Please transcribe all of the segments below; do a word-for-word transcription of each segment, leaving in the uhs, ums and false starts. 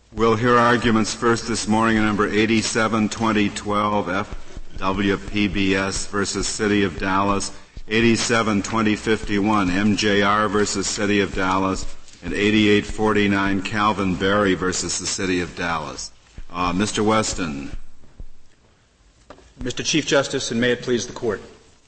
We'll hear arguments first this morning in number eighty-seven twenty twelve, F W P B S versus City of Dallas, eighty-seven twenty fifty-one, M J R versus City of Dallas, and eighty-eight forty-nine, Calvin Berry versus the City of Dallas. Uh, Mister Weston. Mister Chief Justice, and may it please the Court.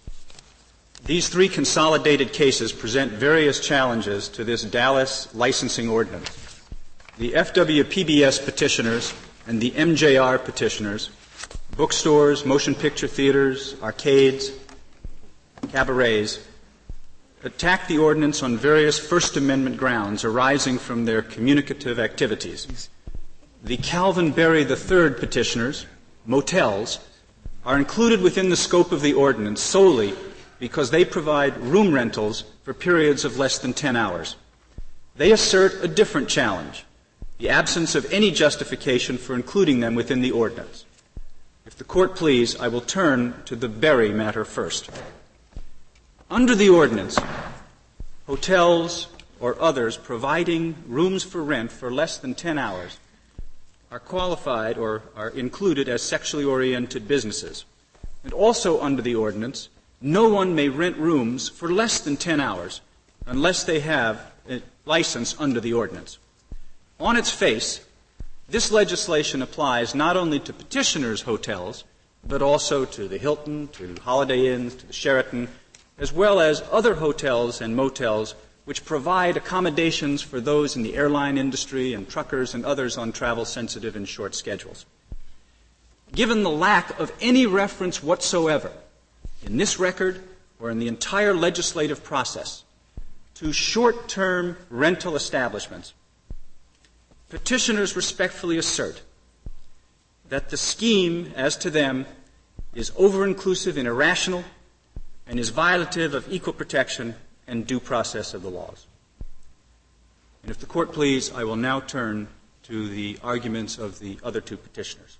These three consolidated cases present various challenges to this Dallas licensing ordinance. The F W P B S petitioners and the M J R petitioners, bookstores, motion picture theaters, arcades, cabarets, attack the ordinance on various First Amendment grounds arising from their communicative activities. The Calvin Berry the third petitioners, motels, are included within the scope of the ordinance solely because they provide room rentals for periods of less than ten hours. They assert a different challenge, the absence of any justification for including them within the ordinance. If the Court please, I will turn to the Berry matter first. Under the ordinance, hotels or others providing rooms for rent for less than ten hours are qualified or are included as sexually oriented businesses. And also under the ordinance, no one may rent rooms for less than ten hours unless they have a license under the ordinance. On its face, this legislation applies not only to petitioners' hotels, but also to the Hilton, to Holiday Inns, to the Sheraton, as well as other hotels and motels which provide accommodations for those in the airline industry and truckers and others on travel-sensitive and short schedules. Given the lack of any reference whatsoever in this record or in the entire legislative process to short-term rental establishments, petitioners respectfully assert that the scheme as to them is over-inclusive and irrational and is violative of equal protection and due process of the laws. And if the Court please, I will now turn to the arguments of the other two petitioners.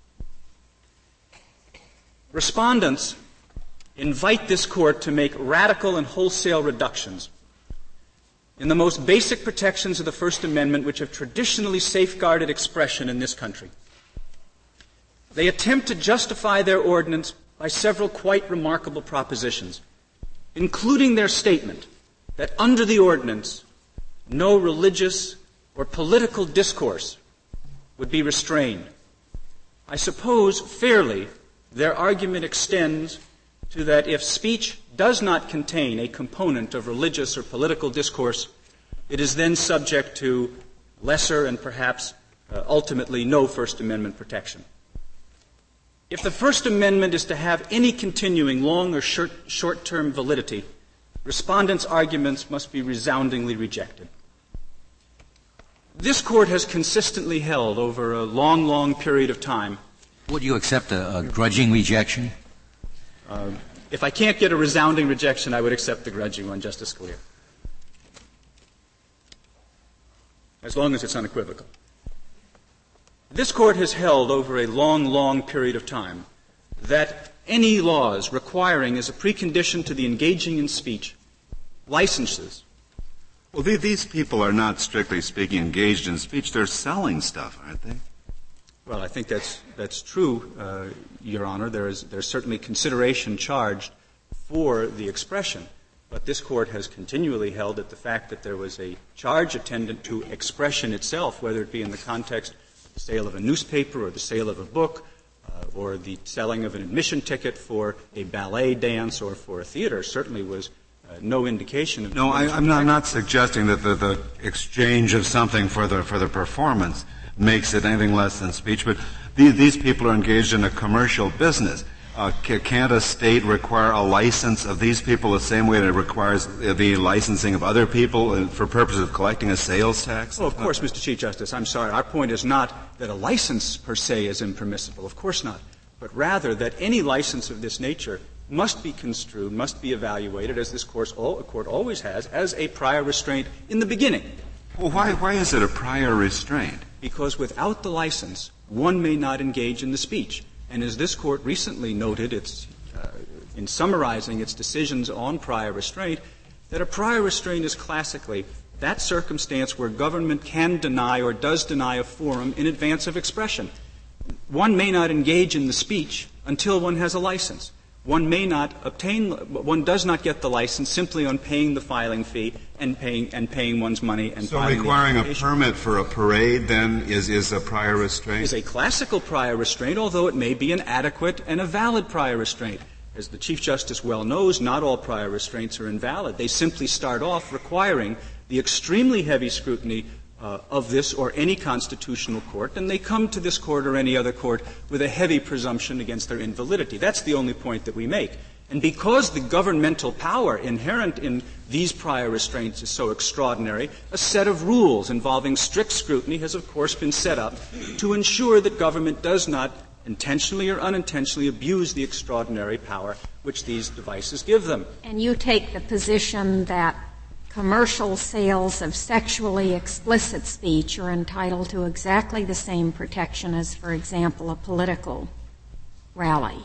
Respondents invite this Court to make radical and wholesale reductions in the most basic protections of the First Amendment which have traditionally safeguarded expression in this country. They attempt to justify their ordinance by several quite remarkable propositions, including their statement that under the ordinance, no religious or political discourse would be restrained. I suppose, fairly, their argument extends to that if speech does not contain a component of religious or political discourse, it is then subject to lesser and perhaps uh, ultimately no First Amendment protection. If the First Amendment is to have any continuing long or short, short-term validity, respondents' arguments must be resoundingly rejected. This Court has consistently held over a long, long period of time. Would you accept a, a grudging rejection? Uh, if I can't get a resounding rejection, I would accept the grudging one, Justice Scalia, as long as it's unequivocal. This Court has held over a long, long period of time that any laws requiring as a precondition to the engaging in speech licenses. Well, these people are not, strictly speaking, engaged in speech. They're selling stuff, aren't they? Well, I think that's that's true, uh, Your Honor. There is there's certainly consideration charged for the expression, but this Court has continually held that the fact that there was a charge attendant to expression itself, whether it be in the context of the sale of a newspaper or the sale of a book uh, or the selling of an admission ticket for a ballet dance or for a theater, certainly was uh, no indication of. No, I, I'm not, not suggesting that the, the exchange of something for the for the performance makes it anything less than speech, but these, these people are engaged in a commercial business. Uh, can't a state require a license of these people the same way that it requires the licensing of other people for purposes of collecting a sales tax? Well, of course, Mister Chief Justice, I'm sorry. Our point is not that a license per se is impermissible. Of course not. But rather that any license of this nature must be construed, must be evaluated, as this court, all, court always has, as a prior restraint in the beginning. Well, why, why is it a prior restraint? Because without the license, one may not engage in the speech. And as this Court recently noted, it's, uh, in summarizing its decisions on prior restraint, that a prior restraint is classically that circumstance where government can deny or does deny a forum in advance of expression. One may not engage in the speech until one has a license. One may not obtain, one does not get the license simply on paying the filing fee and paying, and paying one's money and so filing requiring the a permit for a parade then is, is a prior restraint? Is a classical prior restraint, although it may be an adequate and a valid prior restraint. As the Chief Justice well knows, not all prior restraints are invalid. They simply start off requiring the extremely heavy scrutiny Uh, of this or any constitutional court, and they come to this court or any other court with a heavy presumption against their invalidity. That's the only point that we make. And because the governmental power inherent in these prior restraints is so extraordinary, a set of rules involving strict scrutiny has, of course, been set up to ensure that government does not intentionally or unintentionally abuse the extraordinary power which these devices give them. And you take the position that commercial sales of sexually explicit speech are entitled to exactly the same protection as, for example, a political rally.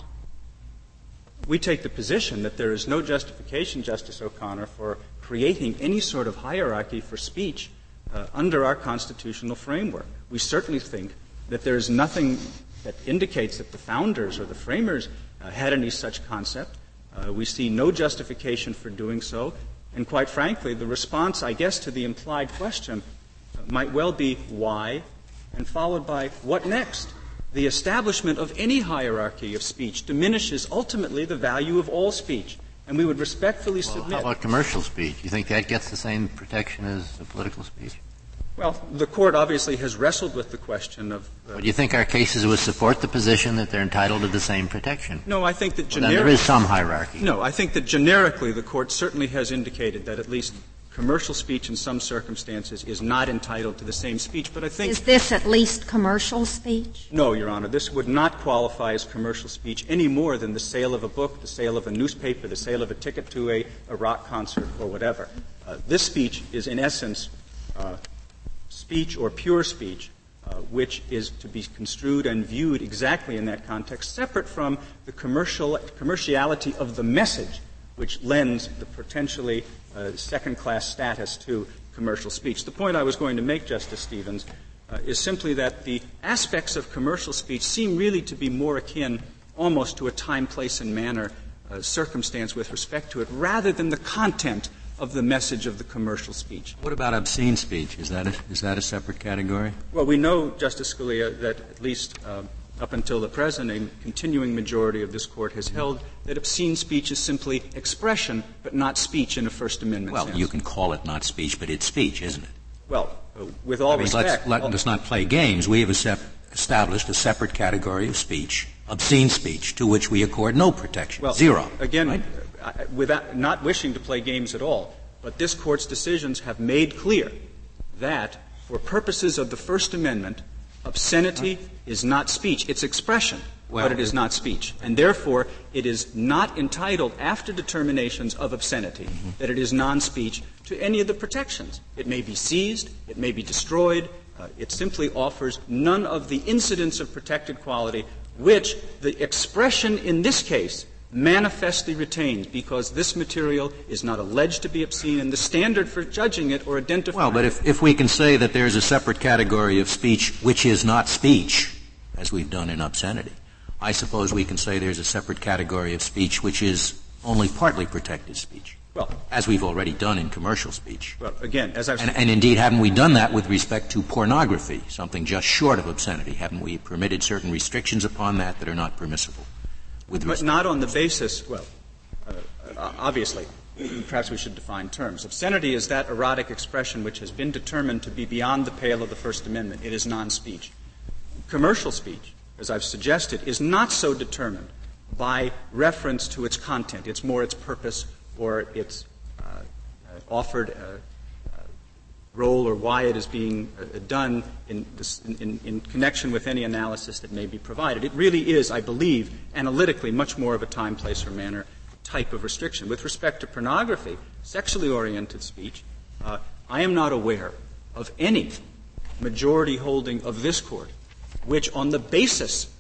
We take the position that there is no justification, Justice O'Connor, for creating any sort of hierarchy for speech uh, under our constitutional framework. We certainly think that there is nothing that indicates that the founders or the framers uh, had any such concept. Uh, we see no justification for doing so. And quite frankly, the response, I guess, to the implied question uh, might well be why, and followed by what next? The establishment of any hierarchy of speech diminishes ultimately the value of all speech. And we would respectfully well, submit. How about commercial speech? You think that gets the same protection as the political speech? Well, the Court obviously has wrestled with the question of uh, well, do you think our cases would support the position that they're entitled to the same protection? No, I think that well, then there is some hierarchy. No, I think that generically the Court certainly has indicated that at least commercial speech in some circumstances is not entitled to the same speech. But I think Is this at least commercial speech? No, Your Honor. This would not qualify as commercial speech any more than the sale of a book, the sale of a newspaper, the sale of a ticket to a, a rock concert or whatever. Uh, this speech is in essence uh, speech or pure speech, uh, which is to be construed and viewed exactly in that context, separate from the commercial commerciality of the message, which lends the potentially uh, second-class status to commercial speech. The point I was going to make, Justice Stevens, uh, is simply that the aspects of commercial speech seem really to be more akin almost to a time, place, and manner uh, circumstance with respect to it, rather than the content of the message of the commercial speech. What about obscene speech? Is that a, is that a separate category? Well, we know, Justice Scalia, that at least uh, up until the present, a continuing majority of this Court has held that obscene speech is simply expression, but not speech in a First Amendment well, sense. Well, you can call it not speech, but it's speech, isn't it? Well, uh, with all I mean, respect. Let's, let, let's not play games. We have established a separate category of speech, obscene speech, to which we accord no protection. Well, Zero. Again, right? without not wishing to play games at all, but this Court's decisions have made clear that for purposes of the First Amendment, obscenity is not speech. It's expression, well, but it is not speech. And therefore, it is not entitled, after determinations of obscenity, mm-hmm. that it is non-speech to any of the protections. It may be seized, it may be destroyed, uh, it simply offers none of the incidents of protected quality which the expression in this case manifestly retains, because this material is not alleged to be obscene, and the standard for judging it or identifying Well, but if, if we can say that there's a separate category of speech which is not speech, as we've done in obscenity, I suppose we can say there's a separate category of speech which is only partly protected speech, well, as we've already done in commercial speech. Well, again, as I've and, and indeed, haven't we done that with respect to pornography, something just short of obscenity? Haven't we permitted certain restrictions upon that that are not permissible? With but not on the basis, well, uh, uh, obviously, perhaps we should define terms. Obscenity is that erotic expression which has been determined to be beyond the pale of the First Amendment. It is non-speech. Commercial speech, as I've suggested, is not so determined by reference to its content. It's more its purpose or its uh, uh, offered uh, role or why it is being uh, done in, this, in, in connection with any analysis that may be provided. It really is, I believe, analytically much more of a time, place, or manner type of restriction. With respect to pornography, sexually oriented speech, uh, I am not aware of any majority holding of this Court which, on the basis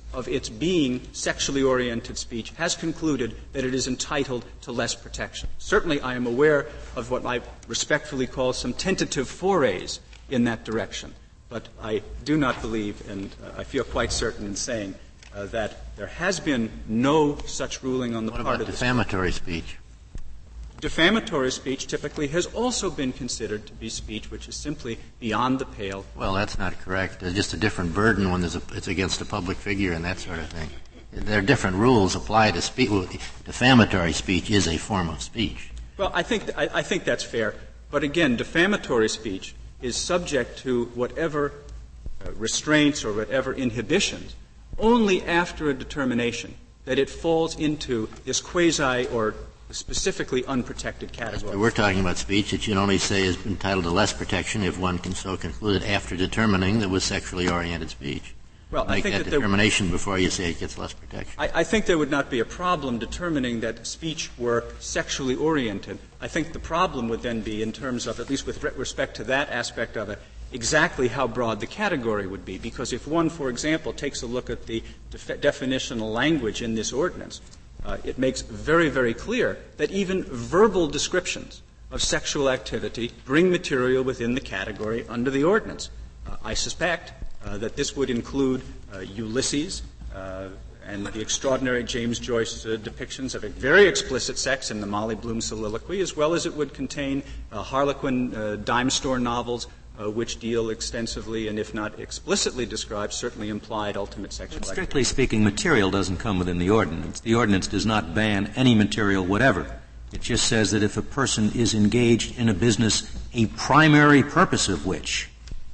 of its being sexually oriented speech, has concluded that it is entitled to less protection. Certainly I am aware of what I respectfully call some tentative forays in that direction, but I do not believe, and uh, I feel quite certain in saying uh, that there has been no such ruling on the what part about of the defamatory speech? Defamatory speech typically has also been considered to be speech which is simply beyond the pale. Well, that's not correct. There's just a different burden when there's a, it's against a public figure and that sort of thing. There are different rules apply to speech. Well, defamatory speech is a form of speech. Well, I think, th- I, I think that's fair. But again, defamatory speech is subject to whatever uh, restraints or whatever inhibitions only after a determination that it falls into this quasi or specifically unprotected category. We're talking about speech that you can only say is entitled to less protection if one can so conclude after determining that was sexually oriented speech. Well, Make I think that, that determination before you say it gets less protection. I, I think there would not be a problem determining that speech were sexually oriented. I think the problem would then be in terms of, at least with re- respect to that aspect of it, exactly how broad the category would be. Because if one, for example, takes a look at the def- definitional language in this ordinance, Uh, it makes very, very clear that even verbal descriptions of sexual activity bring material within the category under the ordinance. Uh, I suspect uh, that this would include uh, Ulysses uh, and the extraordinary James Joyce uh, depictions of a very explicit sex in the Molly Bloom soliloquy, as well as it would contain uh, Harlequin uh, dime store novels Uh, which deal extensively and, if not explicitly described, certainly implied ultimate sexual activity. Strictly speaking, material doesn't come within the ordinance. The ordinance does not ban any material whatever. It just says that if a person is engaged in a business, a primary purpose of which,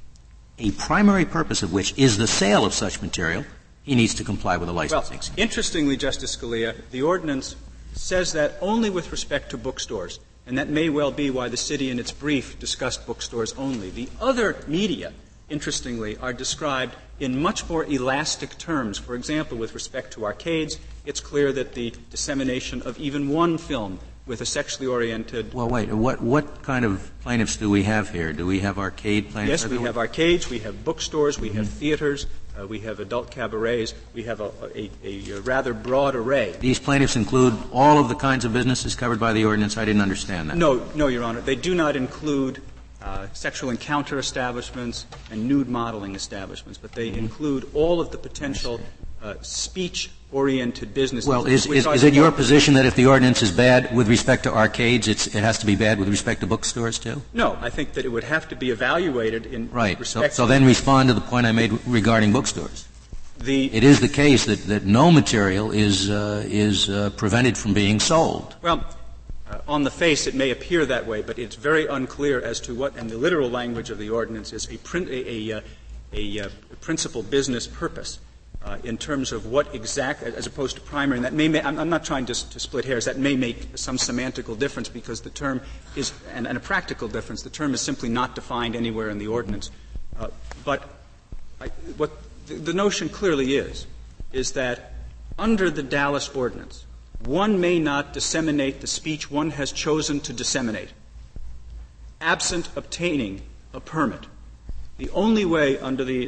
a primary purpose of which is the sale of such material, he needs to comply with the licensing scheme. Well, interestingly, Justice Scalia, the ordinance says that only with respect to bookstores. And that may well be why the city in its brief discussed bookstores only. The other media, interestingly, are described in much more elastic terms. For example, with respect to arcades, it's clear that the dissemination of even one film with a sexually oriented... Well, wait. What, what kind of plaintiffs do we have here? Do we have arcade plaintiffs? Yes, we have arcades, we have bookstores, we have theaters, uh, we have adult cabarets, we have a, a, a rather broad array. These plaintiffs include all of the kinds of businesses covered by the ordinance? I didn't understand that. No, no, Your Honor. They do not include uh, sexual encounter establishments and nude modeling establishments, but they mm-hmm. include all of the potential uh, speech-oriented businesses. Well, is, is, is it your position that if the ordinance is bad with respect to arcades, it's, it has to be bad with respect to bookstores, too? No, I think that it would have to be evaluated in right. respect so, so then respond to the point I made regarding bookstores. The, it is the case that, that no material is, uh, is uh, prevented from being sold. Well, uh, on the face it may appear that way, but it's very unclear as to what, and the literal language of the ordinance is a, prin- a, a, a, a principal business purpose. Uh, in terms of what exact, as opposed to primary, and that may, I'm, I'm not trying to, to split hairs, that may make some semantical difference because the term is, and, and a practical difference, the term is simply not defined anywhere in the ordinance. Uh, but I, what the, the notion clearly is, is that under the Dallas Ordinance, one may not disseminate the speech one has chosen to disseminate, absent obtaining a permit. The only way under the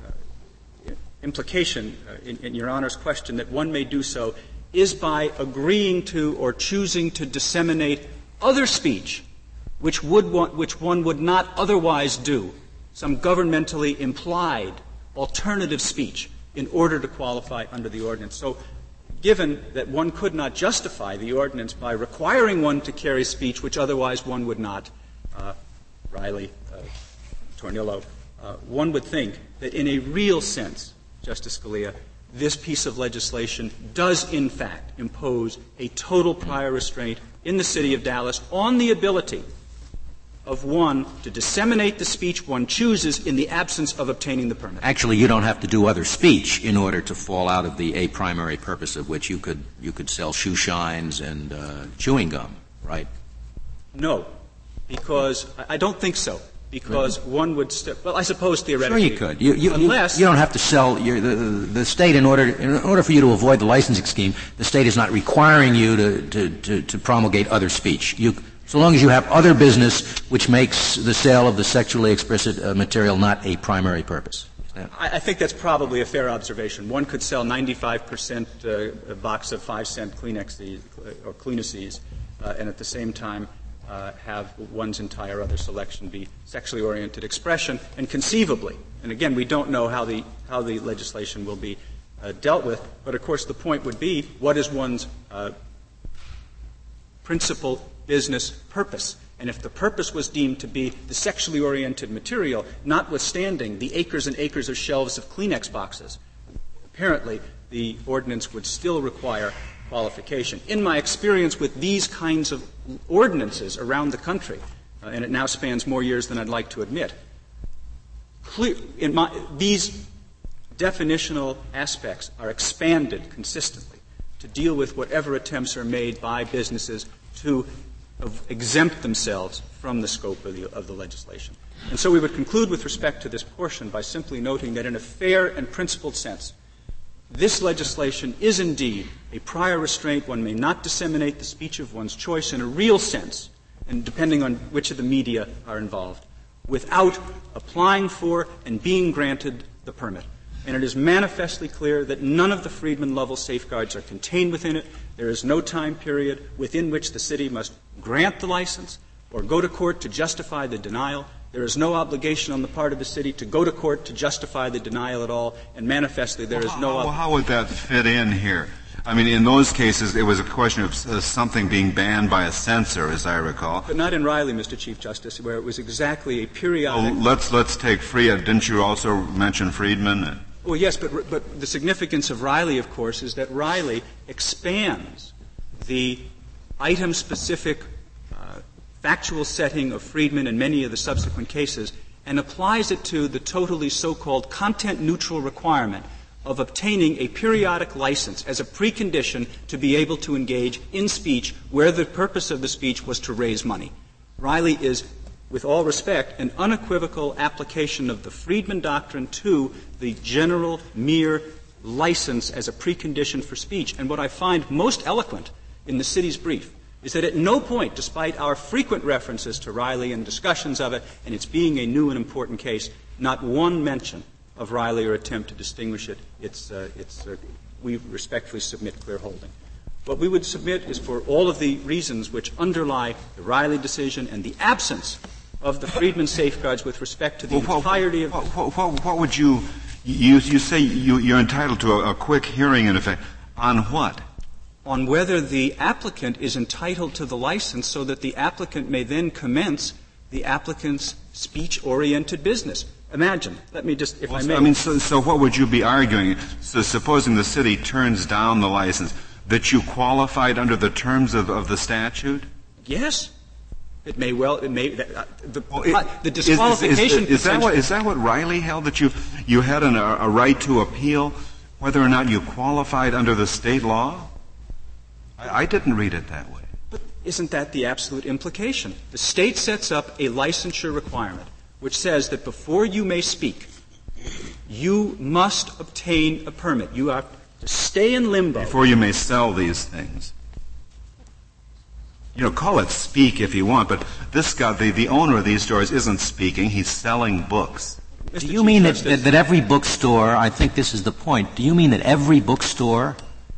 implication uh, in, in Your Honor's question that one may do so is by agreeing to or choosing to disseminate other speech which would want, which one would not otherwise do, some governmentally implied alternative speech in order to qualify under the ordinance. So given that one could not justify the ordinance by requiring one to carry speech which otherwise one would not, uh, Riley, uh, Tornillo, uh, one would think that in a real sense, Justice Scalia, this piece of legislation does in fact impose a total prior restraint in the city of Dallas on the ability of one to disseminate the speech one chooses in the absence of obtaining the permit. Actually, you don't have to do other speech in order to fall out of the a primary purpose of which you could you could sell shoe shines and uh, chewing gum, right? No, because I, I don't think so. Because really? one would st- well, I suppose theoretically. Sure, you could. You, you, unless you, you don't have to sell your, the, the state in order in order for you to avoid the licensing scheme. The state is not requiring you to to, to, to promulgate other speech. You, so long as you have other business which makes the sale of the sexually explicit uh, material not a primary purpose. Is that? I, I think that's probably a fair observation. One could sell ninety-five percent uh, a box of five cent Kleenexes or Kleenexes, uh, and at the same time uh, have one's entire other selection be sexually oriented expression, and conceivably, and again, we don't know how the how the legislation will be uh, dealt with, but of course the point would be, what is one's uh, principal business purpose? And if the purpose was deemed to be the sexually oriented material, notwithstanding the acres and acres of shelves of Kleenex boxes, apparently the ordinance would still require qualification. In my experience with these kinds of ordinances around the country, uh, and it now spans more years than I'd like to admit, clear, in my, these definitional aspects are expanded consistently to deal with whatever attempts are made by businesses to of exempt themselves from the scope of the, of the legislation. And so we would conclude with respect to this portion by simply noting that in a fair and principled sense, this legislation is indeed a prior restraint. One may not disseminate the speech of one's choice in a real sense, and depending on which of the media are involved, without applying for and being granted the permit. And it is manifestly clear that none of the Friedman-level safeguards are contained within it. There is no time period within which the city must grant the license or go to court to justify the denial. There is no obligation on the part of the city to go to court to justify the denial at all, and manifestly there well, is no... How, ob- how would that fit in here? I mean, in those cases, it was a question of uh, something being banned by a censor, as I recall. But not in Riley, Mister Chief Justice, where it was exactly a periodic... Well, let's, let's take Friedman. Didn't you also mention Friedman? Well, yes, but, but the significance of Riley, of course, is that Riley expands the item-specific uh, factual setting of Friedman and many of the subsequent cases and applies it to the totally so-called content-neutral requirement of obtaining a periodic license as a precondition to be able to engage in speech where the purpose of the speech was to raise money. Riley is, with all respect, an unequivocal application of the Friedman doctrine to the general, mere license as a precondition for speech. And what I find most eloquent in the city's brief is that at no point, despite our frequent references to Riley and discussions of it, and its being a new and important case, not one mention of Riley or attempt to distinguish it. It's, uh, it's, uh, we respectfully submit clear holding. What we would submit is for all of the reasons which underlie the Riley decision and the absence of the Friedman safeguards with respect to the well, entirety what, of... What, what, what would you, you, you say you, you're entitled to a, a quick hearing, in effect, on what? On whether the applicant is entitled to the license so that the applicant may then commence the applicant's speech-oriented business. Imagine, let me just, if well, I may... I mean, so, so what would you be arguing? So supposing the city turns down the license, that you qualified under the terms of, of the statute? Yes. It may well, it may, uh, the, well, it, the disqualification... Is, is, is, is, that what, is that what Riley held, that you, you had an, a, a right to appeal whether or not you qualified under the state law? I, I didn't read it that way. But isn't that the absolute implication? The state sets up a licensure requirement which says that before you may speak, you must obtain a permit. You have to stay in limbo. Before you may sell these things. You know, call it speak if you want, but this guy, the, the owner of these stores, isn't speaking. He's selling books. Do you mean that, that, that every bookstore, I think this is the point, do you mean that every bookstore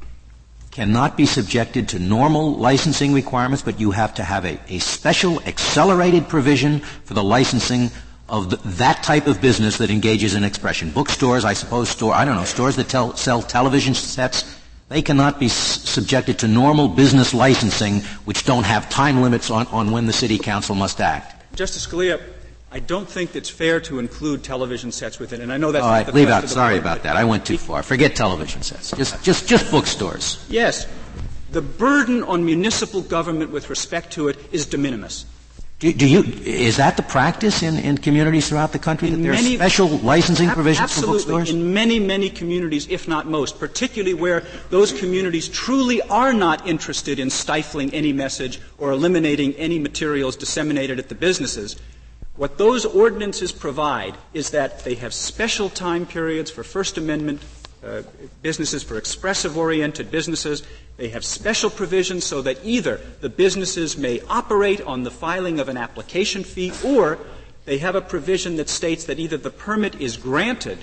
cannot be subjected to normal licensing requirements, but you have to have a, a special accelerated provision for the licensing of the, that type of business that engages in expression? Bookstores, I suppose, store, I don't know, stores that tell, sell television sets, they cannot be s- subjected to normal business licensing which don't have time limits on, on when the city council must act. Justice Scalia, I don't think it's fair to include television sets with it, and I know that's All not right, the leave thrust out. of the Sorry point, about that. I went too far. Forget television sets. Just, just, just bookstores. Yes. The burden on municipal government with respect to it is de minimis. Do, do you, is that the practice in, in communities throughout the country, In that there many, are special licensing ab- provisions absolutely. for bookstores? In many, many communities, if not most, particularly where those communities truly are not interested in stifling any message or eliminating any materials disseminated at the businesses, what those ordinances provide is that they have special time periods for First Amendment uh, businesses, for expressive-oriented businesses. They have special provisions so that either the businesses may operate on the filing of an application fee, or they have a provision that states that either the permit is granted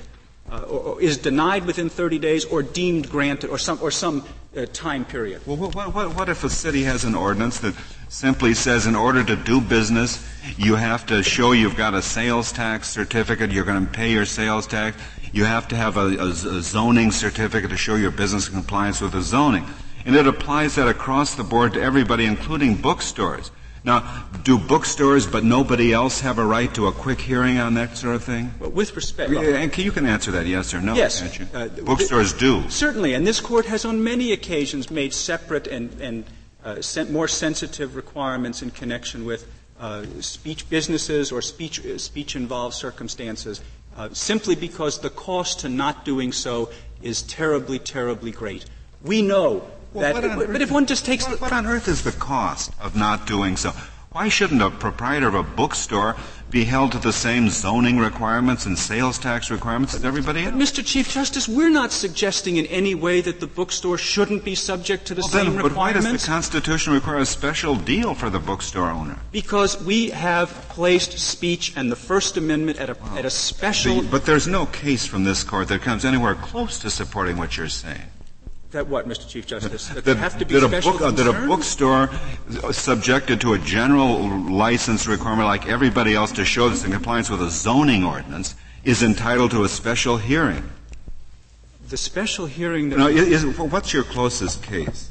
uh, or, or is denied within thirty days or deemed granted or some, or some uh, time period. Well, what, what, what if a city has an ordinance that simply says in order to do business, you have to show you've got a sales tax certificate, you're going to pay your sales tax, you have to have a, a, a zoning certificate to show your business compliance with the zoning. And it applies that across the board to everybody, including bookstores. Now, do bookstores but nobody else have a right to a quick hearing on that sort of thing? Well, with respect... Well, and you can answer that yes or no, yes, can't you? Uh, bookstores th- do. Certainly, and this Court has on many occasions made separate and, and uh, sen- more sensitive requirements in connection with uh, speech businesses or speech, uh, speech-involved circumstances, uh, simply because the cost to not doing so is terribly, terribly great. We know Well, that, but, but if one just takes what, the, what on earth is the cost of not doing so? Why shouldn't a proprietor of a bookstore be held to the same zoning requirements and sales tax requirements as everybody else? Mister Chief Justice, we're not suggesting in any way that the bookstore shouldn't be subject to the well, same then, but requirements. why does the Constitution require a special deal for the bookstore owner? Because we have placed speech and the First Amendment at a, wow. at a special... The, but there's no case from this Court that comes anywhere close to supporting what you're saying. That what, Mister Chief Justice? That, that there have to be that special a book, that a bookstore subjected to a general license requirement like everybody else to show this in compliance with a zoning ordinance is entitled to a special hearing. The special hearing that... Now, is, what's your closest case?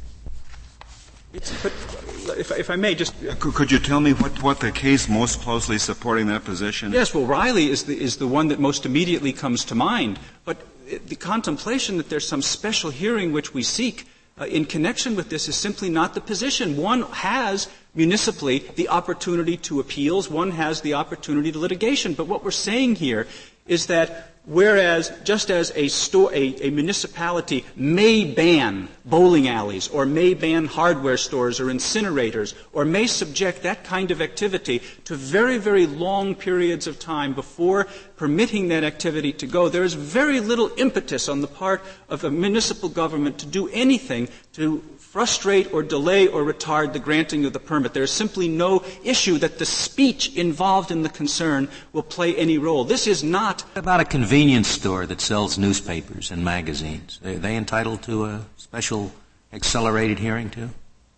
It's, but if, if I may just... Could, could you tell me what, what the case most closely supporting that position is? Yes, well, Riley is the, is the one that most immediately comes to mind. But the contemplation that there's some special hearing which we seek uh, in connection with this is simply not the position. One has municipally the opportunity to appeals. One has the opportunity to litigation. But what we're saying here is that whereas just as a store, a, a municipality may ban bowling alleys or may ban hardware stores or incinerators or may subject that kind of activity to very, very long periods of time before permitting that activity to go, there is very little impetus on the part of a municipal government to do anything to frustrate or delay or retard the granting of the permit. There is simply no issue that the speech involved in the concern will play any role. This is not... What about a convenience store that sells newspapers and magazines? Are they entitled to a special accelerated hearing too?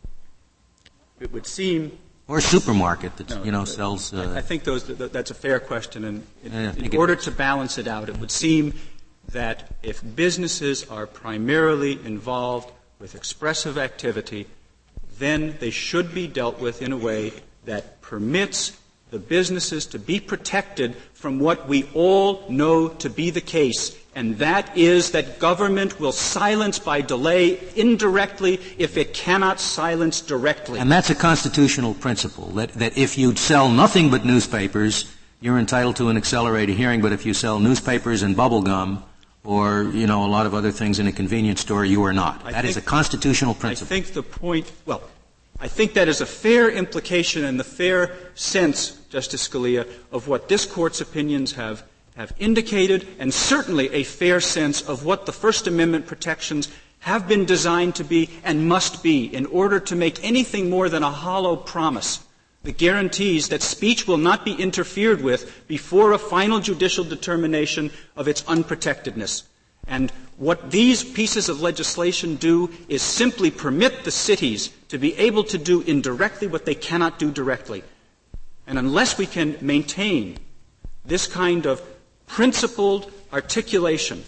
It would seem... Or a supermarket that, no, you know, sells... Uh, I think those, that's a fair question, and in, yeah, in order to balance it out, it would seem that if businesses are primarily involved with expressive activity, then they should be dealt with in a way that permits the businesses to be protected from what we all know to be the case, and that is that government will silence by delay indirectly if it cannot silence directly. And that's a constitutional principle, that, that if you sell nothing but newspapers, you're entitled to an accelerated hearing, but if you sell newspapers and bubble gum, or, you know, a lot of other things in a convenience store, you are not. I that think, is a constitutional principle. I think the point, well, I think that is a fair implication and the fair sense, Justice Scalia, of what this Court's opinions have, have indicated, and certainly a fair sense of what the First Amendment protections have been designed to be and must be in order to make anything more than a hollow promise that guarantees that speech will not be interfered with before a final judicial determination of its unprotectedness. And what these pieces of legislation do is simply permit the cities to be able to do indirectly what they cannot do directly. And unless we can maintain this kind of principled articulation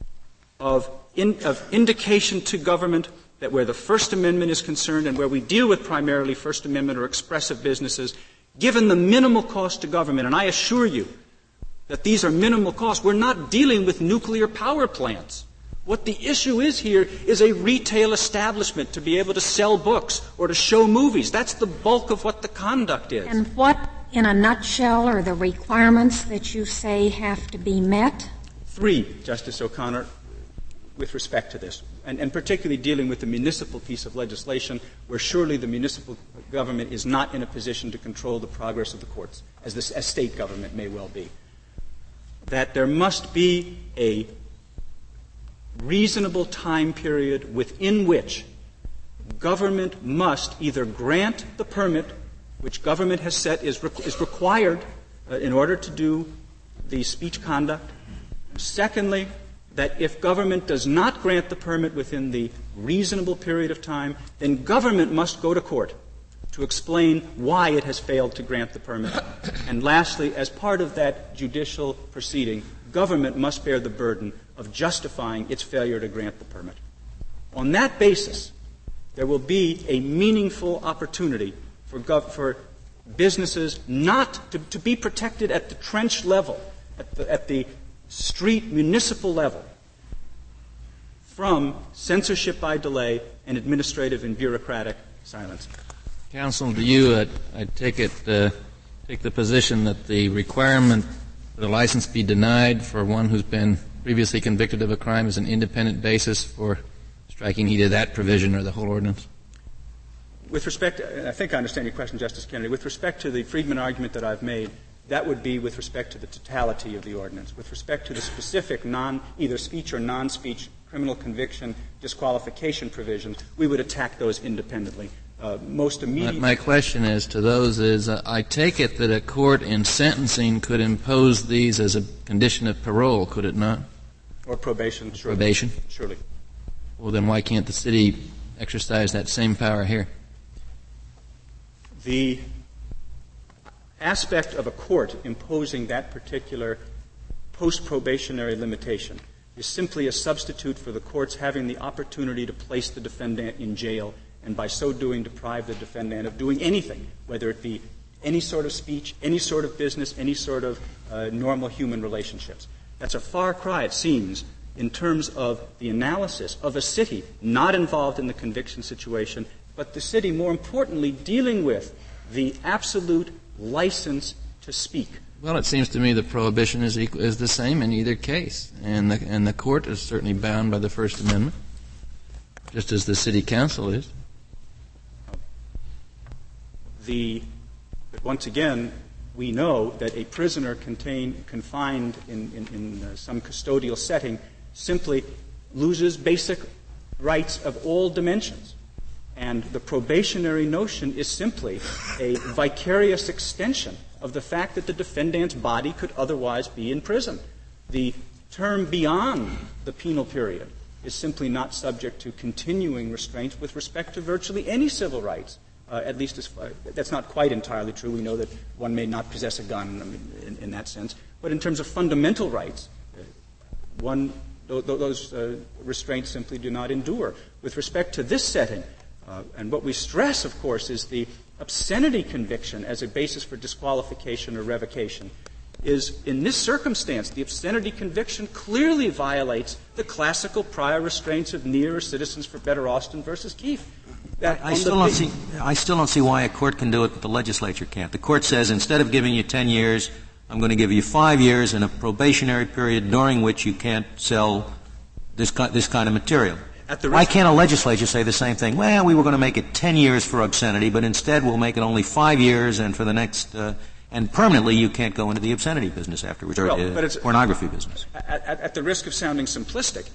of, in, of indication to government that where the First Amendment is concerned and where we deal with primarily First Amendment or expressive businesses, given the minimal cost to government, and I assure you that these are minimal costs, we're not dealing with nuclear power plants. What the issue is here is a retail establishment to be able to sell books or to show movies. That's the bulk of what the conduct is. And what, in a nutshell, are the requirements that you say have to be met? Three, Justice O'Connor, with respect to this, and, and particularly dealing with the municipal piece of legislation where surely the municipal government is not in a position to control the progress of the courts, as the as state government may well be. That there must be a reasonable time period within which government must either grant the permit, which government has set is, re- is required uh, in order to do the speech conduct, Secondly, that if government does not grant the permit within the reasonable period of time, then government must go to court to explain why it has failed to grant the permit. And lastly, as part of that judicial proceeding, government must bear the burden of justifying its failure to grant the permit. On that basis, there will be a meaningful opportunity for, gov- for businesses not to, to be protected at the trench level, at the, at the street municipal level, from censorship by delay and administrative and bureaucratic silence. Counsel, do you, uh, I take it, uh, take the position that the requirement that a license be denied for one who's been previously convicted of a crime is an independent basis for striking either that provision or the whole ordinance? With respect to, I think I understand your question, Justice Kennedy. With respect to the Friedman argument that I've made, that would be with respect to the totality of the ordinance. With respect to the specific non, either speech or non-speech criminal conviction disqualification provisions, we would attack those independently. Uh, most immediately. My question is to those is, uh, I take it that a court in sentencing could impose these as a condition of parole, could it not? Or probation, surely. Probation? Surely. Well, then why can't the city exercise that same power here? The aspect of a court imposing that particular post-probationary limitation is simply a substitute for the courts having the opportunity to place the defendant in jail and by so doing deprive the defendant of doing anything, whether it be any sort of speech, any sort of business, any sort of uh, normal human relationships. That's a far cry, it seems, in terms of the analysis of a city not involved in the conviction situation, but the city, more importantly, dealing with the absolute license to speak. Well, it seems to me the prohibition is equal, is the same in either case, and the, and the court is certainly bound by the First Amendment, just as the city council is. The, but once again, we know that a prisoner contain, confined in, in, in uh, some custodial setting simply loses basic rights of all dimensions. And the probationary notion is simply a vicarious extension of the fact that the defendant's body could otherwise be in prison. The term beyond the penal period is simply not subject to continuing restraints with respect to virtually any civil rights. Uh, at least as far, that's not quite entirely true. We know that one may not possess a gun I mean, in, in that sense. But in terms of fundamental rights, uh, one, th- th- those uh, restraints simply do not endure. With respect to this setting, uh, and what we stress, of course, is the obscenity conviction as a basis for disqualification or revocation, is in this circumstance, the obscenity conviction clearly violates the classical prior restraints of Neer or Citizens for Better Austin versus Keefe. That I, still don't see, I still don't see why a court can do it, but the legislature can't. The court says instead of giving you ten years, I'm going to give you five years and a probationary period during which you can't sell this, this kind of material. Why can't a legislature say the same thing? Well, we were going to make it ten years for obscenity, but instead we'll make it only five years, and for the next uh, and permanently you can't go into the obscenity business afterwards, or well, the but it's, pornography business. At, at, at the risk of sounding simplistic,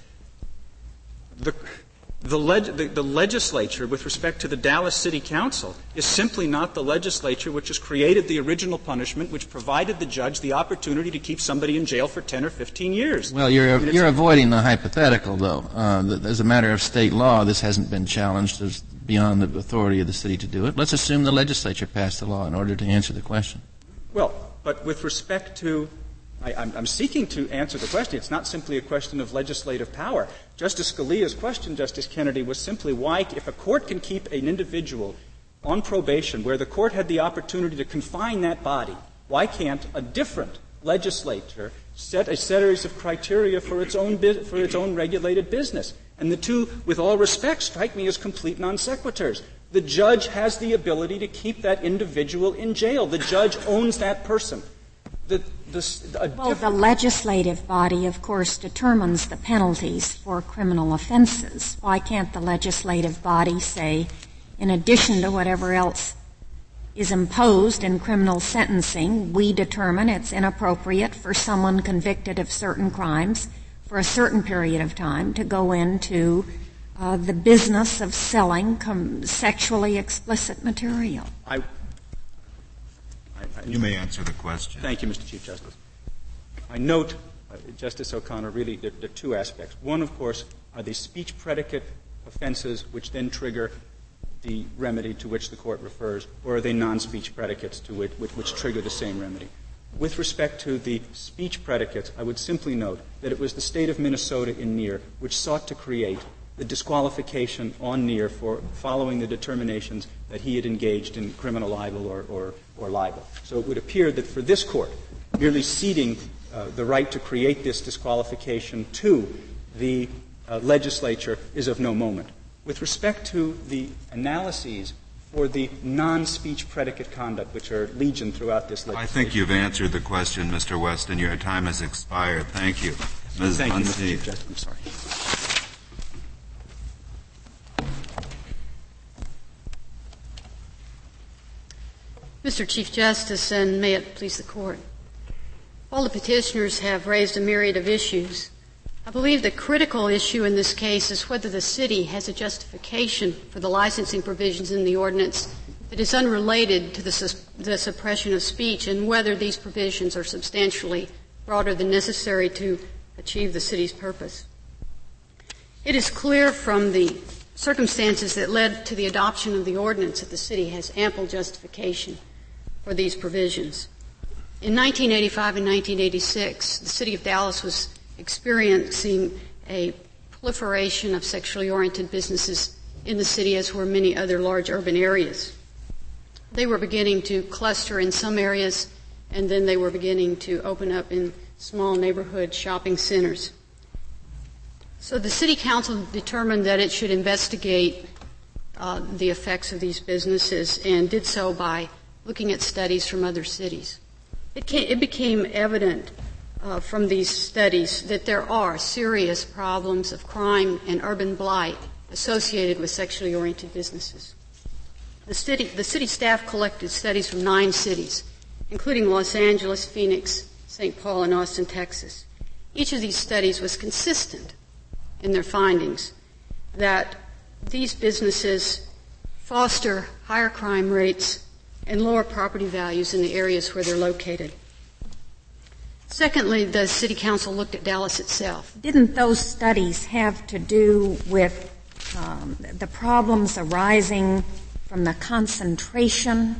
the The, leg- the, the legislature, with respect to the Dallas City Council, is simply not the legislature which has created the original punishment, which provided the judge the opportunity to keep somebody in jail for ten or fifteen years. Well, you're, I mean, you're avoiding the hypothetical, though. Uh, as a matter of state law, this hasn't been challenged as beyond the authority of the city to do it. Let's assume the legislature passed the law in order to answer the question. Well, but with respect to I, I'm, I'm seeking to answer the question. It's not simply a question of legislative power. Justice Scalia's question, Justice Kennedy, was simply why, if a court can keep an individual on probation where the court had the opportunity to confine that body, why can't a different legislature set a series of criteria for its own bu- for its own regulated business? And the two, with all respect, strike me as complete non sequiturs. The judge has the ability to keep that individual in jail. The judge owns that person. The, the, a well, the legislative body, of course, determines the penalties for criminal offenses. Why can't the legislative body say, in addition to whatever else is imposed in criminal sentencing, we determine it's inappropriate for someone convicted of certain crimes for a certain period of time to go into uh, the business of selling com- sexually explicit material? I, You may answer the question. Thank you, Mister Chief Justice. I note uh, Justice O'Connor, really there, there are two aspects. One, of course, are the speech predicate offenses which then trigger the remedy to which the court refers, or are they non-speech predicates to which, which, which trigger the same remedy? With respect to the speech predicates, I would simply note that it was the state of Minnesota in Neer which sought to create the disqualification on Neer for following the determinations that he had engaged in criminal libel or, or, or libel. So it would appear that for this court, merely ceding uh, the right to create this disqualification to the uh, legislature is of no moment. With respect to the analyses for the non-speech predicate conduct, which are legion throughout this legislation. I think you've answered the question, Mister Weston. Your time has expired. Thank you. Miz Thank Muncy. you, Mister Chief Justice. I'm sorry. Mister Chief Justice, and may it please the Court, all the petitioners have raised a myriad of issues. I believe the critical issue in this case is whether the city has a justification for the licensing provisions in the ordinance that is unrelated to the, sus- the suppression of speech, and whether these provisions are substantially broader than necessary to achieve the city's purpose. It is clear from the circumstances that led to the adoption of the ordinance that the city has ample justification for these provisions. In nineteen eighty-five and nineteen eighty-six, the city of Dallas was experiencing a proliferation of sexually oriented businesses in the city, as were many other large urban areas. They were beginning to cluster in some areas, and then they were beginning to open up in small neighborhood shopping centers. So the city council determined that it should investigate uh, the effects of these businesses, and did so by looking at studies from other cities. It, came, it became evident Uh, from these studies that there are serious problems of crime and urban blight associated with sexually oriented businesses. The city, the city staff collected studies from nine cities, including Los Angeles, Phoenix, Saint Paul, and Austin, Texas. Each of these studies was consistent in their findings that these businesses foster higher crime rates and lower property values in the areas where they're located. Secondly, the city council looked at Dallas itself. Didn't those studies have to do with um, the problems arising from the concentration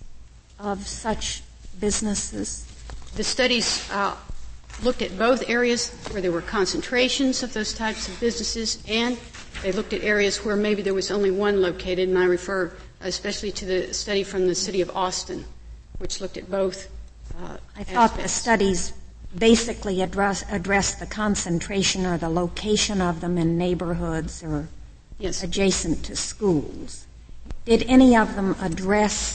of such businesses? The studies uh, looked at both areas where there were concentrations of those types of businesses, and they looked at areas where maybe there was only one located, and I refer especially to the study from the city of Austin, which looked at both uh, I thought aspects. the studies basically address, address the concentration or the location of them in neighborhoods or yes. adjacent to schools. Did any of them address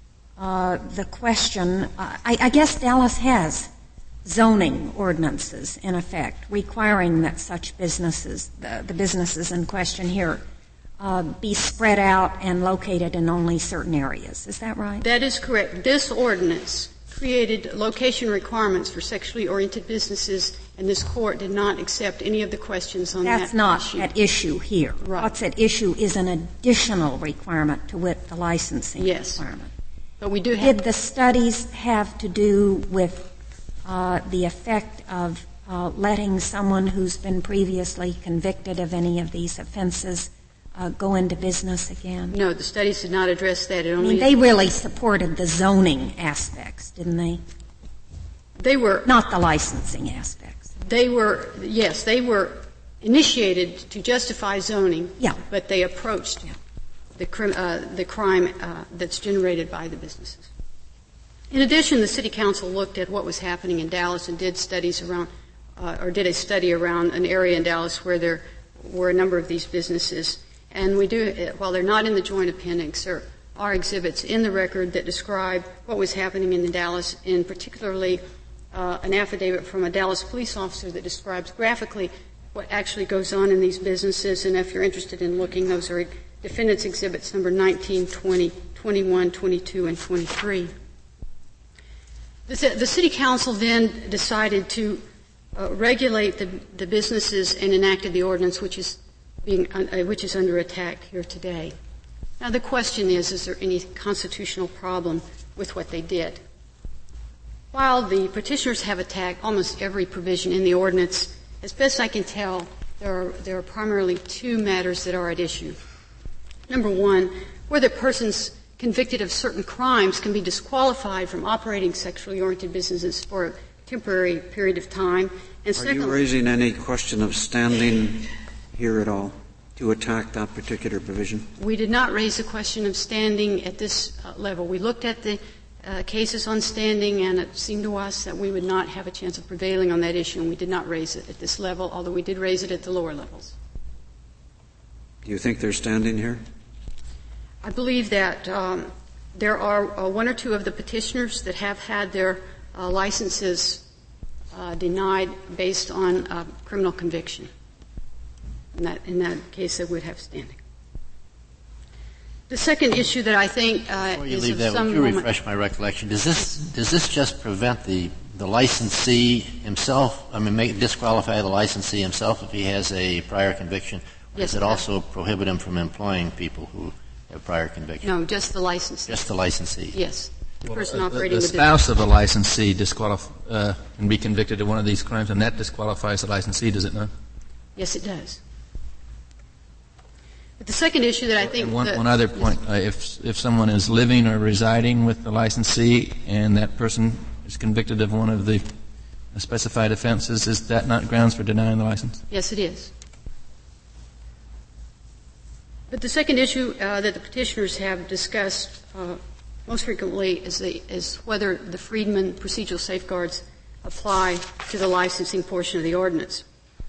uh, the question? Uh, I, I guess Dallas has zoning ordinances in effect requiring that such businesses, the, the businesses in question here, uh, be spread out and located in only certain areas. Is that right? That is correct. This ordinance created location requirements for sexually oriented businesses, and this court did not accept any of the questions on That's that not issue. at issue here. Right. What's at issue is an additional requirement to wit the licensing yes. requirement. But we do have Did the studies have to do with uh, the effect of uh, letting someone who's been previously convicted of any of these offenses uh, go into business again? no, the studies did not address that. It I only mean, they really supported the zoning aspects, didn't they? they were Not the licensing aspects. They were, yes, they were initiated to justify zoning, Yeah. but they approached the, crim, uh, the crime uh, that's generated by the businesses. In addition, the City Council looked at what was happening in Dallas and did studies around, uh, or did a study around an area in Dallas where there were a number of these businesses. And we do, while they're not in the joint appendix, there are exhibits in the record that describe what was happening in Dallas, and particularly Uh, an affidavit from a Dallas police officer that describes graphically what actually goes on in these businesses. And if you're interested in looking, those are defendants' exhibits number nineteen, twenty, twenty-one, twenty-two, and twenty-three. The, the City Council then decided to uh, regulate the, the businesses and enacted the ordinance, which is being uh, which is under attack here today. Now the question is: is there any constitutional problem with what they did? while the petitioners have attacked almost every provision in the ordinance, as best I can tell, there are, there are primarily two matters that are at issue. Number one, whether persons convicted of certain crimes can be disqualified from operating sexually oriented businesses for a temporary period of time. And Are second, you raising any question of standing here at all to attack that particular provision? We did not raise the question of standing at this uh, level. We looked at the uh, cases on standing, and it seemed to us that we would not have a chance of prevailing on that issue, and we did not raise it at this level, although we did raise it at the lower levels. Do you think they're standing here? I believe that um, there are uh, one or two of the petitioners that have had their uh, licenses uh, denied based on uh, criminal conviction. In that, in that case, they would have standing. The second issue that I think uh, Before you is leave of that, some would you moment, refresh my recollection? Does this does this just prevent the the licensee himself? I mean, make, disqualify the licensee himself if he has a prior conviction? Or Yes, does it it does. also prohibit him from employing people who have prior convictions? No, just the licensee. Just the licensee. Yes, the person Well, the, operating the the spouse of a licensee disqualif- uh, can be convicted of one of these crimes, and that disqualifies the licensee, does it not? Yes, it does. But the second issue that I think And one, that, one other point: uh, if if someone is living or residing with the licensee, and that person is convicted of one of the specified offenses, is that not grounds for denying the license? Yes, it is. But the second issue uh, that the petitioners have discussed uh, most frequently is, the, is whether the Freedman procedural safeguards apply to the licensing portion of the ordinance.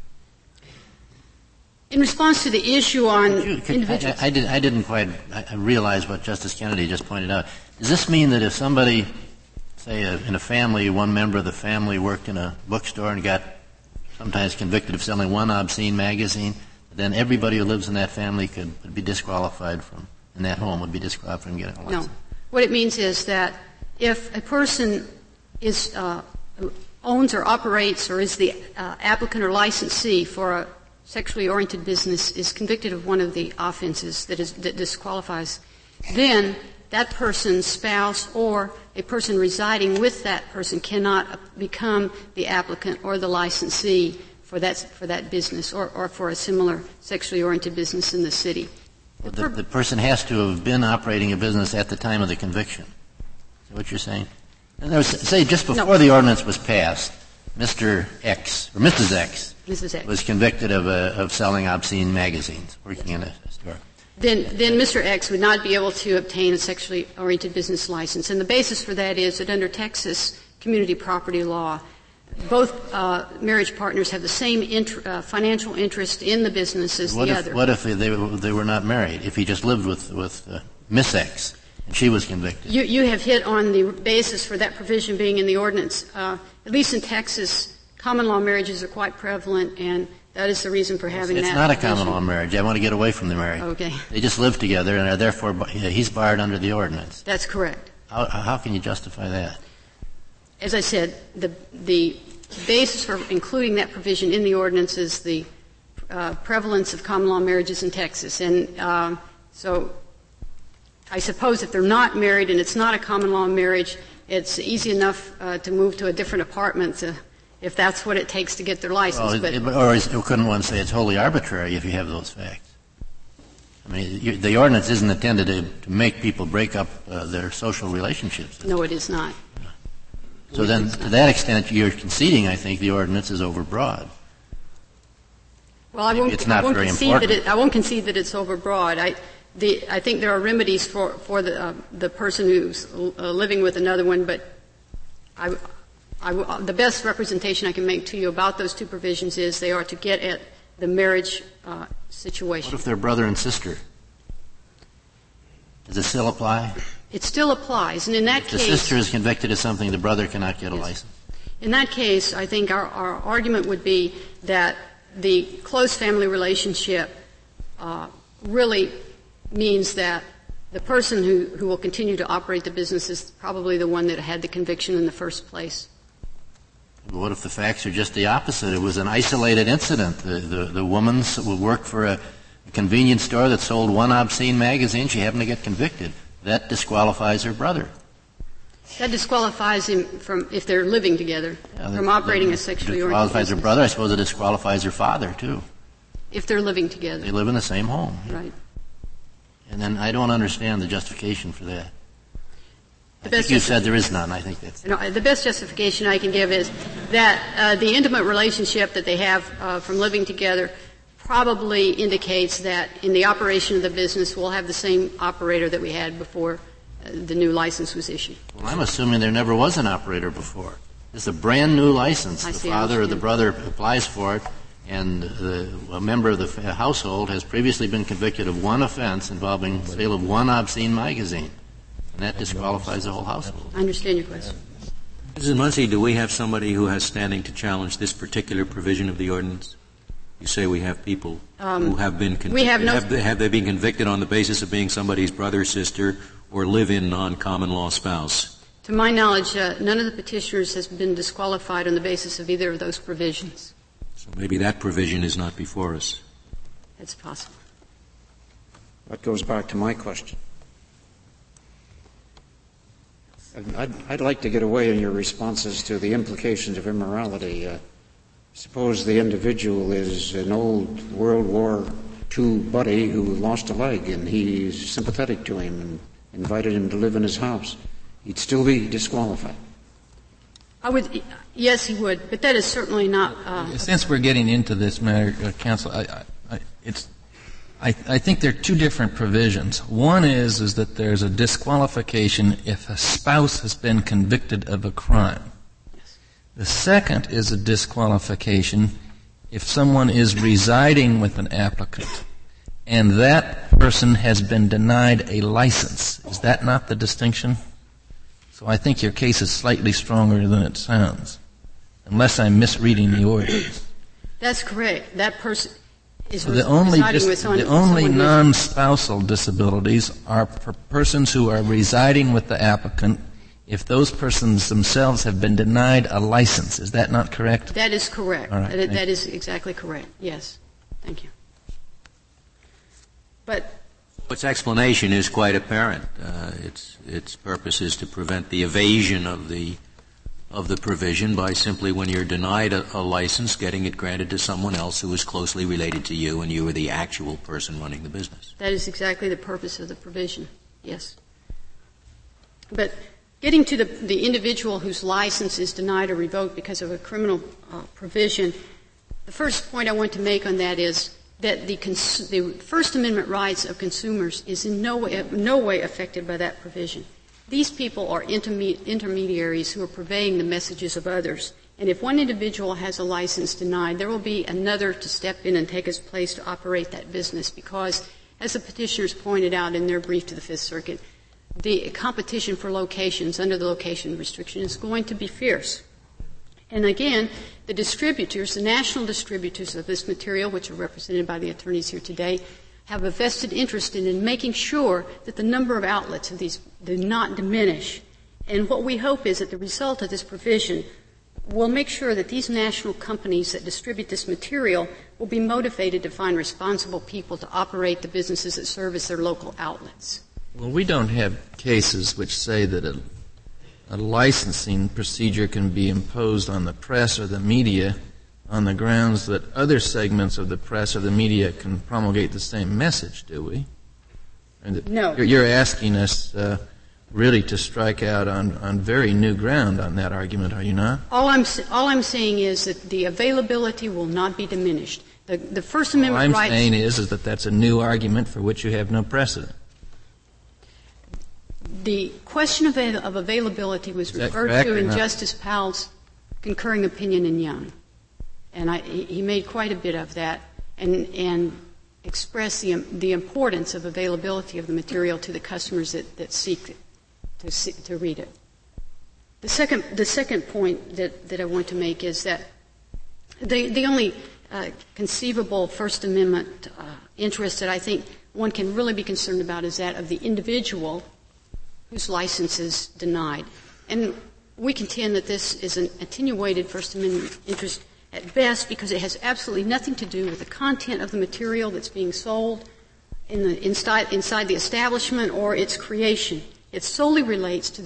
In response to the issue on Could you, could, individuals, I, I, did, I didn't quite I realize what Justice Kennedy just pointed out. Does this mean that if somebody, say, a, in a family, one member of the family worked in a bookstore and got sometimes convicted of selling one obscene magazine, then everybody who lives in that family could, would be disqualified from, in that home, would be disqualified from getting a license? no. What it means is that if a person is uh, owns or operates or is the uh, applicant or licensee for a sexually oriented business is convicted of one of the offenses that, is, that disqualifies, then that person's spouse or a person residing with that person cannot become the applicant or the licensee for that, for that business or, or for a similar sexually oriented business in the city. Well, the, the person has to have been operating a business at the time of the conviction. Is that what you're saying? And there was, say, just before No. the ordinance was passed, Mister X, or Missus X, Missus X. was convicted of, uh, of selling obscene magazines, working in a store. Then, then Mister X would not be able to obtain a sexually oriented business license. And the basis for that is that under Texas community property law, both uh, marriage partners have the same int- uh, financial interest in the business as What the if, other. what if they, they, were, they were not married? If he just lived with, with uh, Miss X and she was convicted? You, you have hit on the basis for that provision being in the ordinance. Uh, at least in Texas, common law marriages are quite prevalent, and that is the reason for having It's that not a provision. common law marriage. I want to get away from the marriage. Okay. They just live together and are therefore, he's barred under the ordinance. That's correct. How, how can you justify that? As I said, the, the basis for including that provision in the ordinance is the uh, prevalence of common law marriages in Texas. And um, so I suppose if they're not married and it's not a common law marriage, it's easy enough uh, to move to a different apartment to, if that's what it takes to get their license. Well, but it, or, is, or couldn't one say it's wholly arbitrary if you have those facts? I mean, you, the ordinance isn't intended to, to make people break up uh, their social relationships. no, it is not. So then, to that extent, you're conceding, I think, the ordinance is overbroad. Well, I Maybe won't, it's not I won't very concede that important. it, I won't concede that it's overbroad. I, the, I think there are remedies for, for the, uh, the person who's uh, living with another one, but I, I, the best representation I can make to you about those two provisions is they are to get at the marriage uh, situation. What if they're brother and sister? Does it still apply? It still applies, and in that If the case, sister is convicted of something, the brother cannot get a Yes. license. in that case, I think our, our argument would be that the close family relationship uh, really means that the person who, who will continue to operate the business is probably the one that had the conviction in the first place. But what if the facts are just the opposite? It was an isolated incident. The, the, the woman would work for a, a convenience store that sold one obscene magazine. She happened to get convicted. That disqualifies her brother. That disqualifies him from, if they're living together, Yeah, from that- operating that a sexually oriented disqualifies their business. brother. I suppose it disqualifies their father, too. If they're living together. They live in the same home. Right. And then I don't understand the justification for that. The I best think you justi- said there is none. I think that's... No, the best justification I can give is that uh, the intimate relationship that they have uh, from living together probably indicates that in the operation of the business we'll have the same operator that we had before uh, the new license was issued. Well, I'm assuming there never was an operator before. This is a brand new license. I The see, father or the understand. brother applies for it, and the, a member of the f- household has previously been convicted of one offense involving sale of one obscene magazine. And that disqualifies the whole household. I understand your question. Missus Muncy, do we have somebody who has standing to challenge this particular provision of the ordinance? You say we have people Um, who have been convicted. we have no- have, they, have they been convicted on the basis of being somebody's brother, sister, or live-in non-common law spouse? To my knowledge, uh, none of the petitioners has been disqualified on the basis of either of those provisions. So maybe that provision is not before us. It's possible. That goes back to my question. I'd, I'd like to get away in your responses to the implications of immorality. Uh, suppose the individual is an old World War Two buddy who lost a leg, and he's sympathetic to him and invited him to live in his house. He'd still be disqualified. I would, yes, he would, but that is certainly not. Uh, Since we're getting into this matter, uh, counsel, I, I, I, it's, I, I think there are two different provisions. One is is that there's a disqualification if a spouse has been convicted of a crime. Yes. The second is a disqualification if someone is residing with an applicant and that person has been denied a license. Is that not the distinction? So I think your case is slightly stronger than it sounds, unless I'm misreading the ordinance. That's correct. That person is So the only, residing dis- with someone, the only someone who is- non-spousal disabilities are for persons who are residing with the applicant if those persons themselves have been denied a license. Is that not correct? That is correct. All right, that, thank that you. is exactly correct. Yes. Thank you. But Its explanation is quite apparent. Uh, its its purpose is to prevent the evasion of the of the provision by simply, when you're denied a, a license, getting it granted to someone else who is closely related to you, and you are the actual person running the business. that is exactly the purpose of the provision. Yes. But getting to the, the individual whose license is denied or revoked because of a criminal uh, provision, the first point I want to make on that is that the, cons- the First Amendment rights of consumers is in no way, no way affected by that provision. These people are interme- intermediaries who are purveying the messages of others. And if one individual has a license denied, there will be another to step in and take his place to operate that business because, as the petitioners pointed out in their brief to the Fifth Circuit, the competition for locations under the location restriction is going to be fierce. And again, the distributors, the national distributors of this material, which are represented by the attorneys here today, have a vested interest in, in making sure that the number of outlets of these do not diminish. And what we hope is that the result of this provision will make sure that these national companies that distribute this material will be motivated to find responsible people to operate the businesses that service their local outlets. Well, we don't have cases which say that a, a licensing procedure can be imposed on the press or the media on the grounds that other segments of the press or the media can promulgate the same message, do we? And that No. You're, you're asking us uh, really to strike out on, on very new ground on that argument, are you not? All I'm, all I'm saying is that the availability will not be diminished. The, the First Amendment All I'm rights. saying is, is that that's a new argument for which you have no precedent. The question of, of availability was that referred correct to or in not? Justice Powell's concurring opinion in Young. And I, he he made quite a bit of that and, and expressed the, the importance of availability of the material to the customers that, that seek to, see, to read it. The second, the second point that, that I want to make is that the, the only uh, conceivable First Amendment uh, interest that I think one can really be concerned about is that of the individual whose license is denied. And we contend that this is an attenuated First Amendment interest at best because it has absolutely nothing to do with the content of the material that's being sold in the, inside, inside the establishment or its creation. It solely relates to the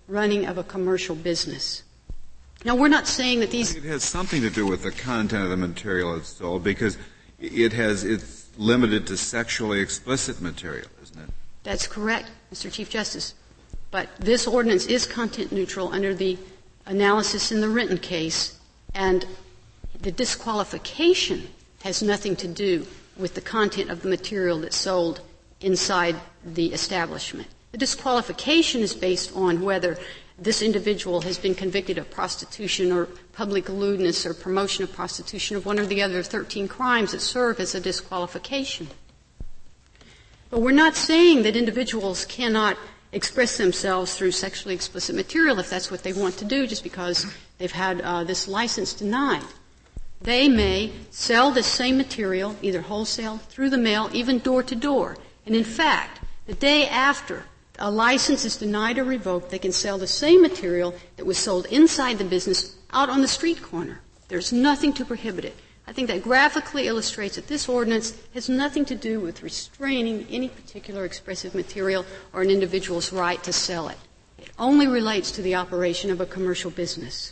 running of a commercial business. Now, we're not saying that these... It has something to do with the content of the material it's sold, because it has, it's limited to sexually explicit material, isn't it? That's correct, Mister Chief Justice. But this ordinance is content neutral under the analysis in the Renton case, and the disqualification has nothing to do with the content of the material that's sold inside the establishment. The disqualification is based on whether this individual has been convicted of prostitution or public lewdness or promotion of prostitution or one or the other thirteen crimes that serve as a disqualification. But we're not saying that individuals cannot express themselves through sexually explicit material if that's what they want to do just because they've had uh, this license denied. They may sell the same material, either wholesale, through the mail, even door to door. And in fact, the day after a license is denied or revoked, they can sell the same material that was sold inside the business out on the street corner. There's nothing to prohibit it. I think that graphically illustrates that this ordinance has nothing to do with restraining any particular expressive material or an individual's right to sell it. It only relates to the operation of a commercial business.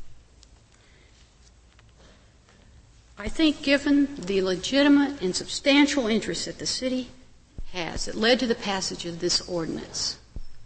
I think given the legitimate and substantial interest that the city has that led to the passage of this ordinance,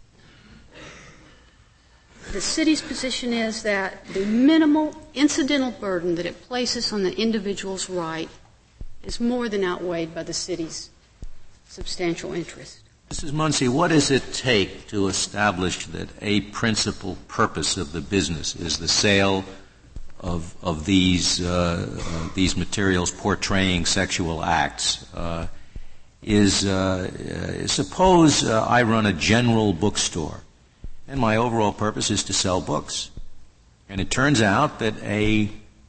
the city's position is that the minimal incidental burden that it places on the individual's right is more than outweighed by the city's substantial interest. Missus Muncy, what does it take to establish that a principal purpose of the business is the sale of of these uh, uh, these materials portraying sexual acts? Uh, is uh, uh, suppose uh, I run a general bookstore, and my overall purpose is to sell books, and it turns out that a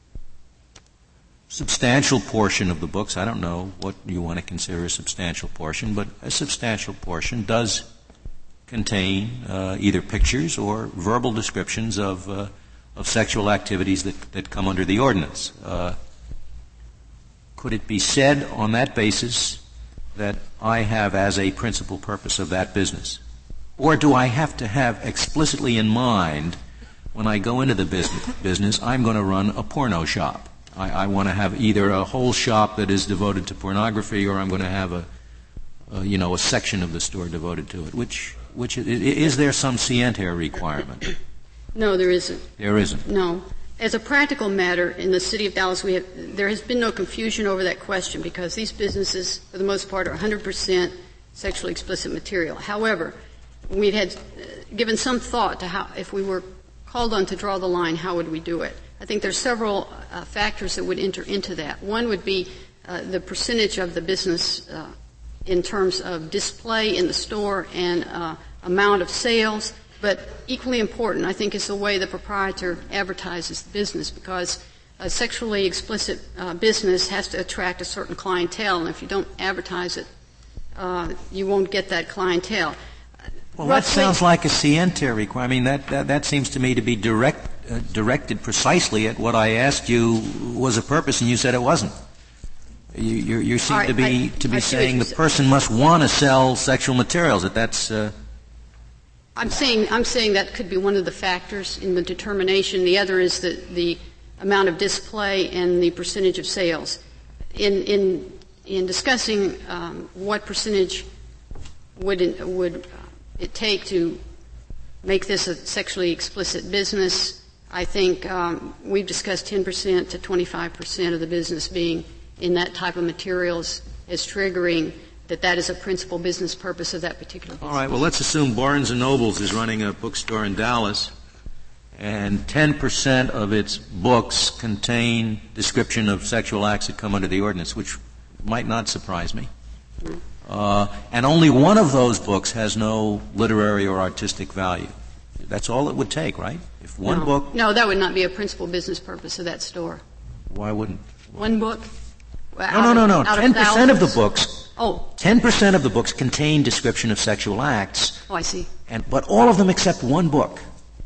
substantial portion of the books, I don't know what you want to consider a substantial portion, but a substantial portion does contain uh, either pictures or verbal descriptions of uh, of sexual activities that, that come under the ordinance. Uh, could it be said on that basis that I have as a principal purpose of that business? Or do I have to have explicitly in mind when I go into the business, business I'm going to run a porno shop? I, I want to have either a whole shop that is devoted to pornography, or I'm going to have a, a you know, a section of the store devoted to it. Which, which is there some scienter requirement? No, there isn't. There isn't. No. As a practical matter, in the city of Dallas, we have, there has been no confusion over that question because these businesses, for the most part, are one hundred percent sexually explicit material. However, we've had uh, given some thought to how, if we were called on to draw the line, how would we do it? I think there's several uh, factors that would enter into that. One would be uh, the percentage of the business uh, in terms of display in the store and uh, amount of sales. But equally important, I think, is the way the proprietor advertises the business, because a sexually explicit uh, business has to attract a certain clientele, and if you don't advertise it, uh, you won't get that clientele. Well, Roughly, that sounds like a scienter requirement. I mean, that, that, that seems to me to be direct, uh, directed precisely at what I asked you was a purpose, and you said it wasn't. You, you, you seem right, to be I, to be I saying the person must want to sell sexual materials. That that's. Uh, I'm saying I'm saying that could be one of the factors in the determination. The other is the the amount of display and the percentage of sales. In in in discussing um, what percentage would it, would it take to make this a sexually explicit business, I think um, we've discussed ten percent to twenty-five percent of the business being in that type of materials as triggering that that is a principal business purpose of that particular business. All right. Well, let's assume Barnes and Nobles is running a bookstore in Dallas, and ten percent of its books contain description of sexual acts that come under the ordinance, which might not surprise me. Mm-hmm. Uh, and only one of those books has no literary or artistic value. That's all it would take, right? If one no. book... No, that would not be a principal business purpose of that store. Why wouldn't? One book? No, no, no, no. Ten percent of the books. Oh. Ten percent of the books contain description of sexual acts. Oh, I see. And but all of them except one book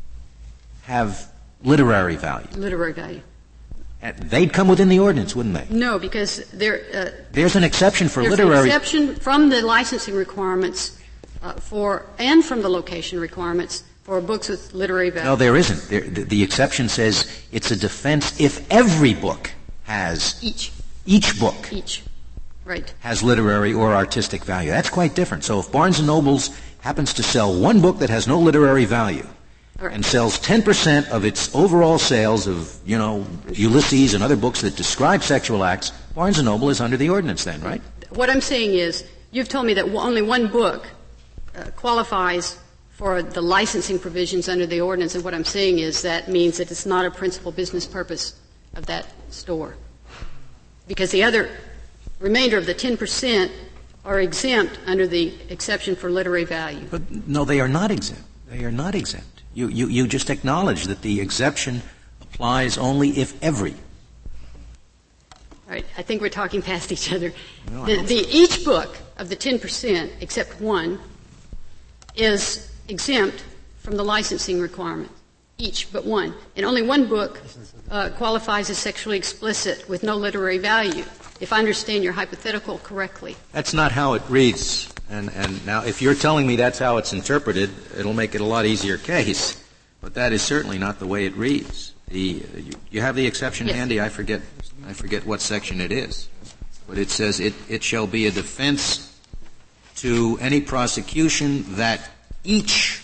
have literary value. Literary value. And they'd come within the ordinance, wouldn't they? No, because there. Uh, there's an exception for there's literary. There's an exception from the licensing requirements uh, for and from the location requirements for books with literary value. No, there isn't. There, the, the exception says it's a defense if every book has each each book each right has literary or artistic value. That's quite different. So if Barnes and Nobles happens to sell one book that has no literary value right. and sells ten percent of its overall sales of, you know, Ulysses and other books that describe sexual acts, Barnes and Noble is under the ordinance then, right? What I'm saying is, you've told me that only one book uh, qualifies for the licensing provisions under the ordinance, and what I'm saying is that means that it's not a principal business purpose of that store. Because the other remainder of the ten percent are exempt under the exception for literary value. But no, they are not exempt. They are not exempt. You, you, you just acknowledge that the exception applies only if every. All right, I think we're talking past each other. No, the, the, each book of the ten percent, except one, is exempt from the licensing requirement. Each but one. And only one book uh, qualifies as sexually explicit with no literary value, if I understand your hypothetical correctly. That's not how it reads. And, and now, if you're telling me that's how it's interpreted, it'll make it a lot easier case. But that is certainly not the way it reads. The, you, you have the exception yes. handy. I forget, I forget what section it is. But it says it, it shall be a defense to any prosecution that each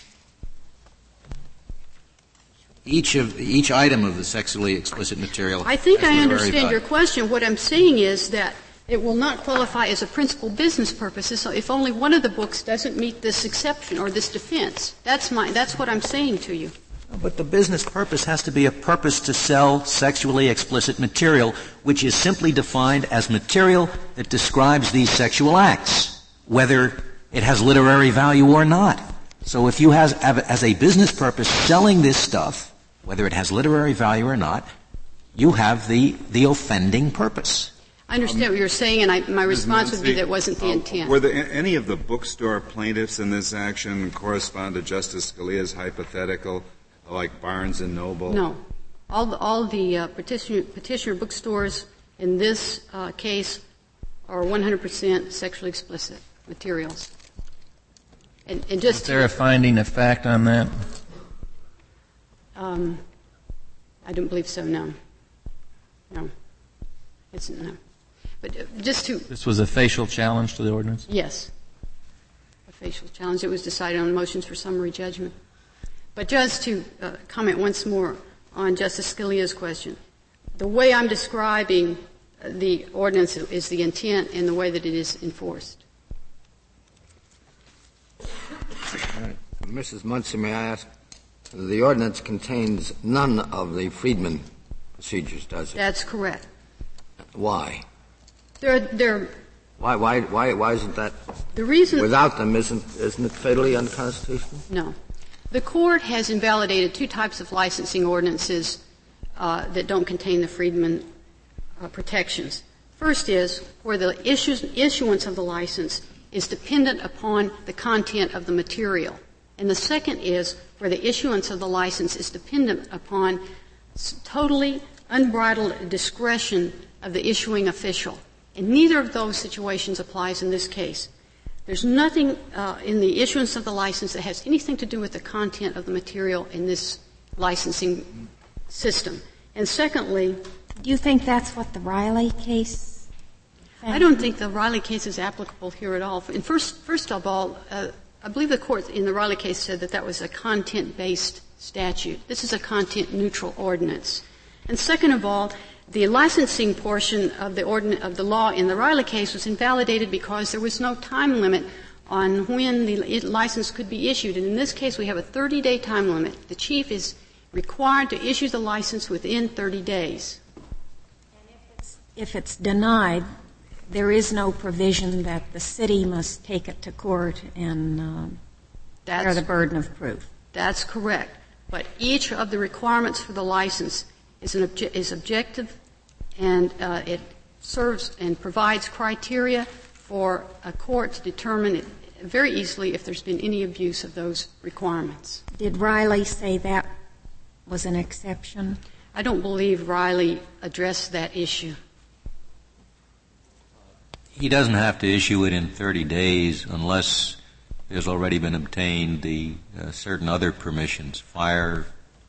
each of each item of the sexually explicit material. I think has I literary understand value. your question. What I'm saying is that it will not qualify as a principal business purpose so if only one of the books doesn't meet this exception or this defense. That's my that's what I'm saying to you. But the business purpose has to be a purpose to sell sexually explicit material, which is simply defined as material that describes these sexual acts, whether it has literary value or not. So if you have, as a business purpose, selling this stuff, whether it has literary value or not, you have the, the offending purpose. I understand um, what you're saying, and I, my response would be that wasn't the uh, intent. Were there any of the bookstore plaintiffs in this action correspond to Justice Scalia's hypothetical, like Barnes and Noble? No. All the, all the uh, petitioner, petitioner bookstores in this uh, case are one hundred percent sexually explicit materials. And, and just Is there a finding of fact on that? Um, I don't believe so, no. No. It's, no. But uh, just to... This was a facial challenge to the ordinance? Yes. A facial challenge. It was decided on motions for summary judgment. But just to uh, comment once more on Justice Scalia's question, the way I'm describing uh, the ordinance is the intent and the way that it is enforced. All right. Missus Muncy, may I ask, the ordinance contains none of the Friedman procedures, does it? That's correct. Why? There, there. Why, why, why, why isn't that? The reason without them isn't isn't it fatally unconstitutional? No, the court has invalidated two types of licensing ordinances uh, that don't contain the Friedman uh, protections. First is where the issues, issuance of the license is dependent upon the content of the material, and the second is where the issuance of the license is dependent upon totally unbridled discretion of the issuing official. And neither of those situations applies in this case. There's nothing uh, in the issuance of the license that has anything to do with the content of the material in this licensing system. And secondly, do you think that's what the Riley case found? I don't think the Riley case is applicable here at all. And first, first of all, uh, I believe the court in the Riley case said that that was a content-based statute. This is a content-neutral ordinance. And second of all, the licensing portion of the, ordin- of the law in the Riley case was invalidated because there was no time limit on when the license could be issued. And in this case, we have a thirty-day time limit. The chief is required to issue the license within thirty days. And if it's, if it's denied, there is no provision that the city must take it to court and um, bear the burden of proof. That's correct. But each of the requirements for the license is, an obje- is objective, and uh, it serves and provides criteria for a court to determine it very easily if there's been any abuse of those requirements. Did Riley say that was an exception? I don't believe Riley addressed that issue. He doesn't have to issue it in thirty days unless there's already been obtained the uh, certain other permissions, fire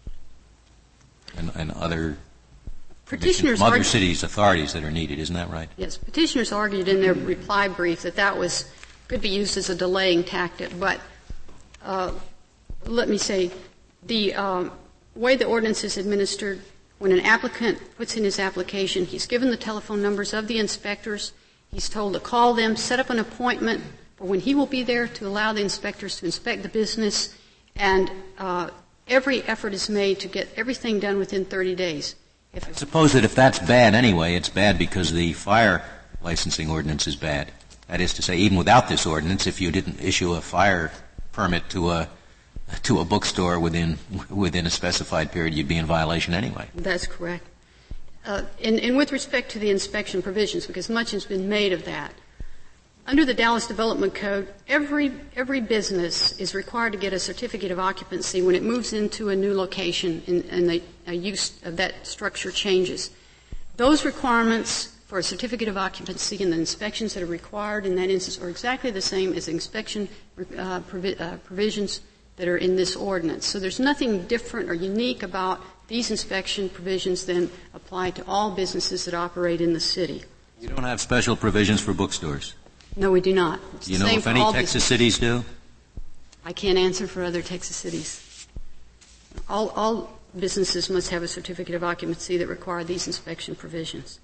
and, and other Petitioners from other argue, cities' authorities that are needed. Isn't that right? Yes. Petitioners argued in their reply brief that that was could be used as a delaying tactic, but uh, let me say the um, way the ordinance is administered, when an applicant puts in his application, he's given the telephone numbers of the inspectors. He's told to call them, set up an appointment for when he will be there to allow the inspectors to inspect the business, and uh, every effort is made to get everything done within thirty days. If I suppose that if that's bad anyway, it's bad because the fire licensing ordinance is bad. That is to say, even without this ordinance, if you didn't issue a fire permit to a to a bookstore within within a specified period, you'd be in violation anyway. That's correct. Uh, and, and with respect to the inspection provisions, because much has been made of that, under the Dallas Development Code, every every business is required to get a certificate of occupancy when it moves into a new location and, and the uh, use of that structure changes. Those requirements for a certificate of occupancy and the inspections that are required in that instance are exactly the same as the inspection uh, provi- uh, provisions that are in this ordinance. So there's nothing different or unique about these inspection provisions than apply to all businesses that operate in the city. You don't have special provisions for bookstores? No, we do not. It's do you the know same if for any all Texas businesses. cities do? I can't answer for other Texas cities. All, all businesses must have a certificate of occupancy that require these inspection provisions.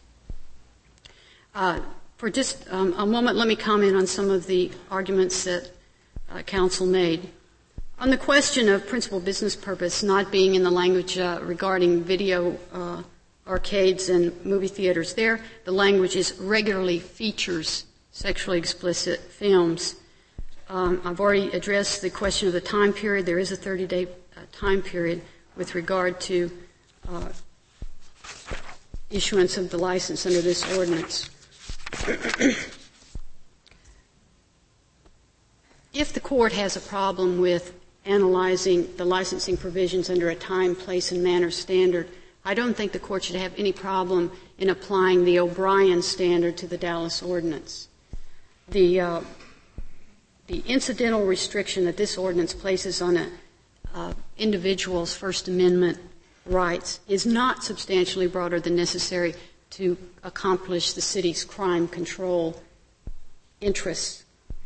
Uh, for just um, a moment, let me comment on some of the arguments that uh, counsel made. On the question of principal business purpose not being in the language uh, regarding video uh, arcades and movie theaters, there the language is regularly features sexually explicit films. Um, I've already addressed the question of the time period. There is a thirty-day uh, time period with regard to uh, issuance of the license under this ordinance. If the court has a problem with analyzing the licensing provisions under a time, place, and manner standard, I don't think the court should have any problem in applying the O'Brien standard to the Dallas ordinance. The, uh, the incidental restriction that this ordinance places on an uh, individual's First Amendment rights is not substantially broader than necessary to accomplish the city's crime control interests.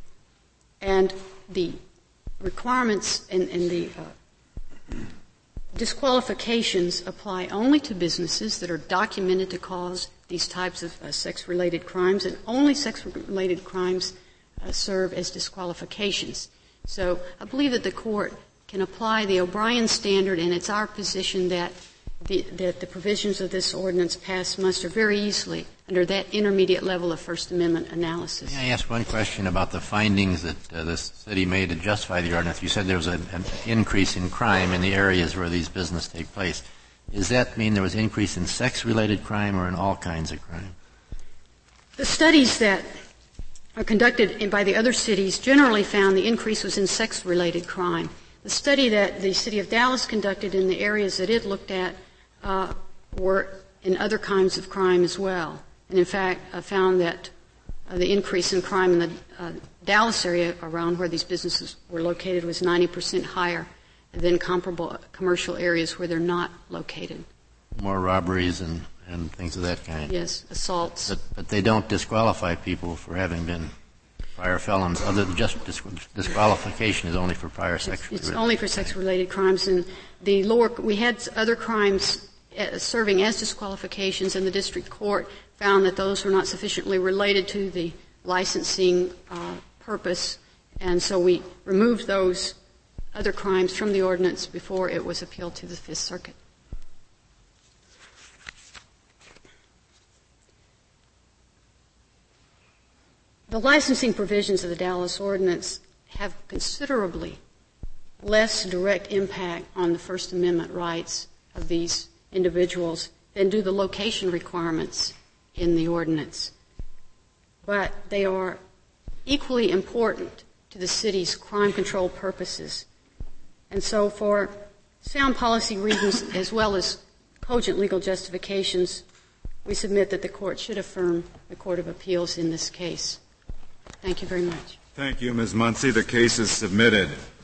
And the requirements and, and the uh, disqualifications apply only to businesses that are documented to cause these types of uh, sex-related crimes, and only sex-related crimes uh, serve as disqualifications. So I believe that the court can apply the O'Brien standard, and it's our position that the, that the provisions of this ordinance pass muster very easily under that intermediate level of First Amendment analysis. May I ask one question about the findings that uh, the city made to justify the ordinance? You said there was a, an increase in crime in the areas where these businesses take place. Does that mean there was an increase in sex-related crime or in all kinds of crime? The studies that are conducted by the other cities generally found the increase was in sex-related crime. The study that the City of Dallas conducted in the areas that it looked at uh, were in other kinds of crime as well. And in fact, uh, found that uh, the increase in crime in the uh, Dallas area around where these businesses were located was ninety percent higher than comparable commercial areas where they're not located. More robberies and, and things of that kind. Yes, assaults. But, but they don't disqualify people for having been prior felons. Other than just dis- disqualification is only for prior sex. It's, it's only for sex-related crimes, and the lower we had other crimes uh, serving as disqualifications, and the district court found that those were not sufficiently related to the licensing uh, purpose, and so we removed those other crimes from the ordinance before it was appealed to the Fifth Circuit. The licensing provisions of the Dallas ordinance have considerably less direct impact on the First Amendment rights of these individuals than do the location requirements in the ordinance. But they are equally important to the city's crime control purposes. And so for sound policy reasons as well as cogent legal justifications, we submit that the court should affirm the Court of Appeals in this case. Thank you very much. Thank you, Miz Muncy. The case is submitted.